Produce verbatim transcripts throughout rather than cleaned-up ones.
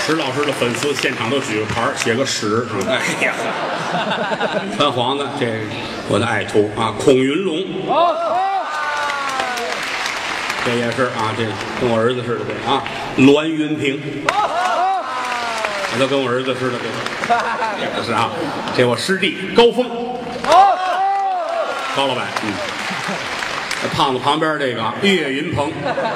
石老师的粉丝现场都举个牌写个史。 哎呀， 穿黄的，这我的爱徒啊，孔云龙。这也是啊，这跟我儿子似的，这啊，栾云平。这都跟我儿子似的，这是啊，这我师弟高峰。高老板，嗯，这胖子旁边这个岳云鹏。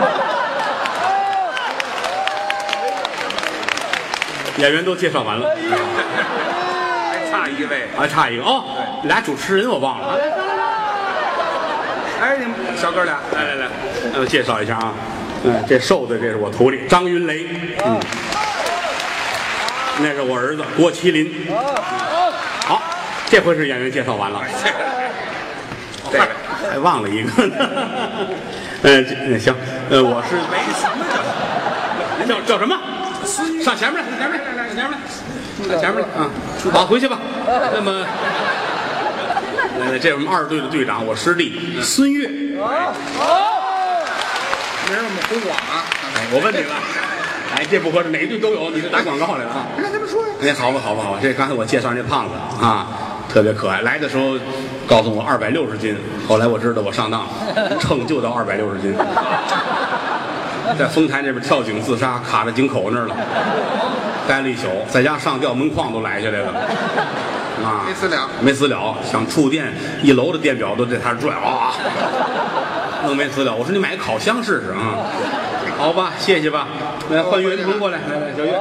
演员都介绍完了， 还差一位， 还差一个哦，俩主持人我忘了。 哎，你们小哥俩， 来来来，呃，介绍一下啊，嗯，这瘦的这是我徒弟张云雷，嗯，那是我儿子郭麒麟。好，这回是演员介绍完了， 这个还忘了一个呢。嗯，那行，呃，我是没什么叫叫什么？上前面来，上前面来，上前面来，上前面来啊！好，回去吧。那么，来来，这是我们二队的队长，我师弟孙越。 没人我们红广啊！ 哎，我问你了，哎，这不合适，哪队都有，你是打广告来了啊？ 让他们说呀。 哎，好吧，好吧，好吧，这刚才我介绍这胖子啊，特别可爱。来的时候告诉我二百六十斤，后来我知道我上当了，秤就到二百六十斤。在丰台那边跳井自杀，卡在井口那儿了，待了一宿，在家上吊门框都来下来了，啊， 没私了， 没私了，想触电，一楼的电表都在他这转啊，弄没私了。我说你买个烤箱试试啊，好吧，谢谢吧。来，换岳云鹏过来，来来，小岳。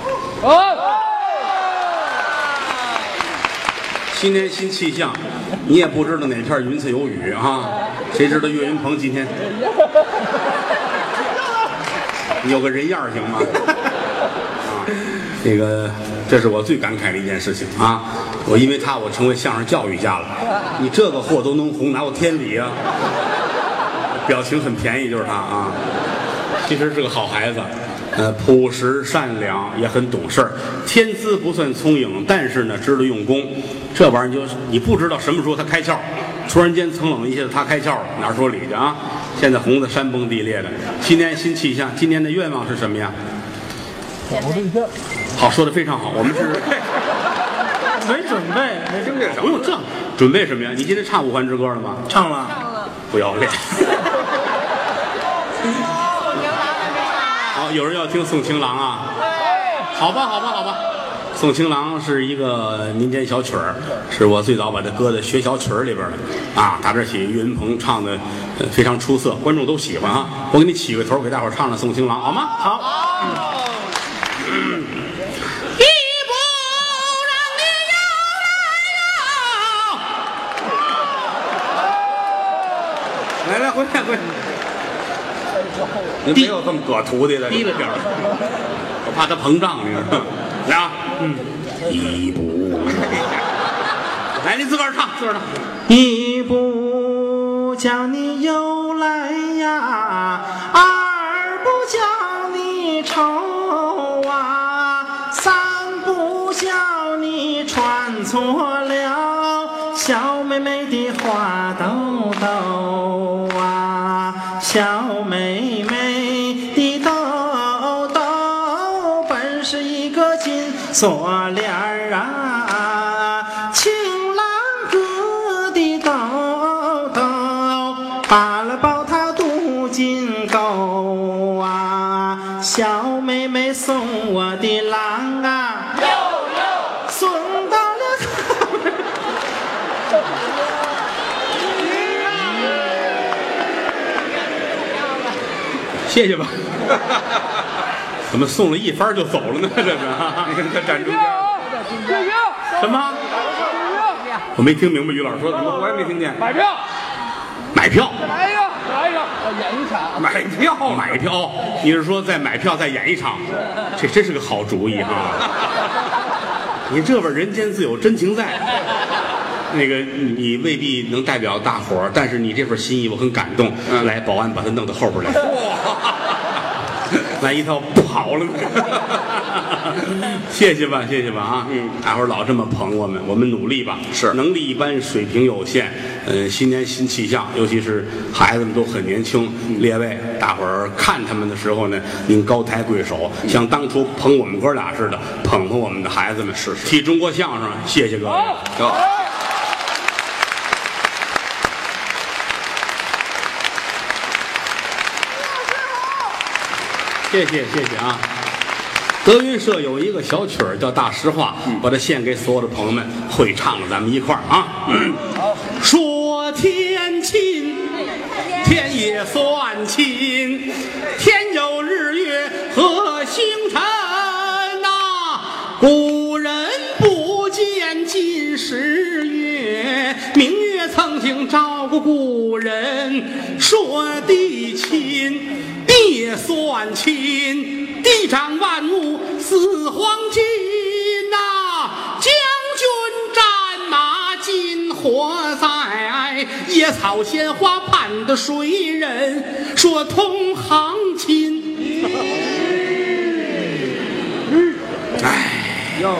新年新气象，你也不知道哪片云彩有雨啊？谁知道岳云鹏今天？有个人样行吗？啊，这个这是我最感慨的一件事情啊！我因为他，我成为相声教育家了。你这个货都能红，哪有天理啊？表情很便宜，就是他啊。其实是个好孩子，呃，朴实善良，也很懂事儿，天资不算聪颖，但是呢，知道用功。这玩意儿就是你不知道什么时候他开窍，突然间蹭冷一下子他开窍了，哪说理去啊？现在红的山崩地裂的，新年新气象，今年的愿望是什么呀？ 找对象。 好，说的非常好，我们是没准备，没听这不用这准备什么呀？你今天唱五环之歌了吗？ 唱了。 不要脸。好，有人要听宋情郎啊？好吧，好吧，好吧。宋情郎是一个民间小曲儿，是我最早把它搁在学小曲儿里边的啊。打这起，岳云鹏唱的、呃、非常出色，观众都喜欢啊。我给你起个头，给大伙儿唱唱宋情郎好吗？好。嗯一步让你摇来摇，来来回来回来。 你没有这么葛徒弟的， 低了点儿，我怕他膨胀，你知道吗？来啊，嗯，一步，来，你自个儿唱，自个儿唱。 一不叫你游来呀，二不叫你愁啊，三不叫你穿错了小妹妹的花兜兜啊，小妹妹的兜兜本是一个金锁链儿啊，情郎哥的兜兜扒了抱他镀金钩啊，小妹妹送我的郎啊，送到了谢谢吧。怎么送了一番就走了呢？这是， 你看他站中间， 什么？我没听明白于老师说什么， 我也没听见。 买票， 买票， 来一个，来一个，演一场。 买票，买票。你是说再买票再演一场？这真是个好主意哈！你这边人间自有真情在。那个你未必能代表大伙儿，但是你这份心意我很感动。 嗯、 来，保安把他弄到后边来。 来一套跑了。谢谢吧，谢谢吧啊！嗯，大伙儿老这么捧我们，我们努力吧。 是， 能力一般，水平有限。嗯，新年新气象，尤其是孩子们都很年轻。列位，大伙儿看他们的时候呢，您高抬贵手，像当初捧我们哥俩似的，捧捧我们的孩子们。 是是， 替中国相声，谢谢各位。 有。 谢谢谢谢啊！德云社有一个小曲儿叫《大实话》，嗯，把它献给所有的朋友们，会唱的咱们一块儿啊！嗯，说天亲，天也算亲，天有日月和星辰呐，古人不见今时月，明月曾经照顾故人，说地亲。地也算亲，地长万物似黄金呐、啊。将军战马金火在，野草鲜花盼的谁人？说同行亲。哎哟，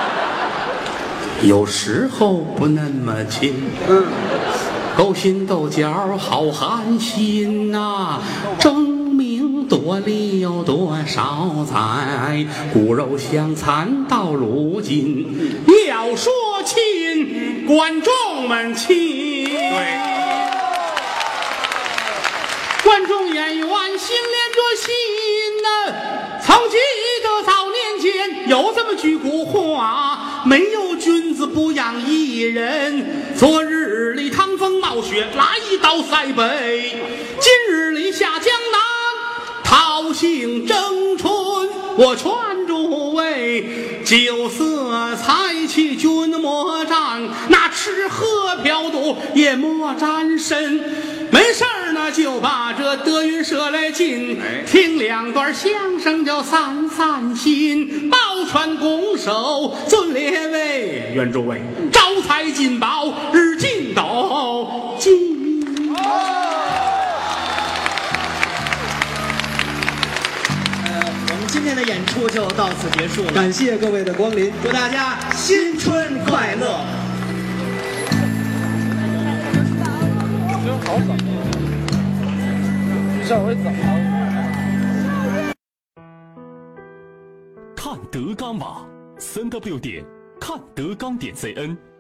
有时候不那么亲。嗯。勾心斗角好寒心呐、啊，争名夺利有多少载？骨肉相残到如今，要说亲，观众们亲。对，观众演员心连着心呐、啊。曾记得早年间有这么句古话，没有君子不养艺人。昨日里趟风冒雪来到塞北，今日里下江南讨杏争春。我劝诸位，酒色财气君莫沾，那吃喝嫖赌也莫沾身。没事儿呢，就把这德云社来进，听两段相声就散散心。抱拳拱手，尊列位，愿诸位招财进宝，日进斗金。 呃，我们今天的演出就到此结束了，感谢各位的光临，祝大家新春快乐。 好早，你上回早。 看德纲网，三 w 点看德纲点 cn。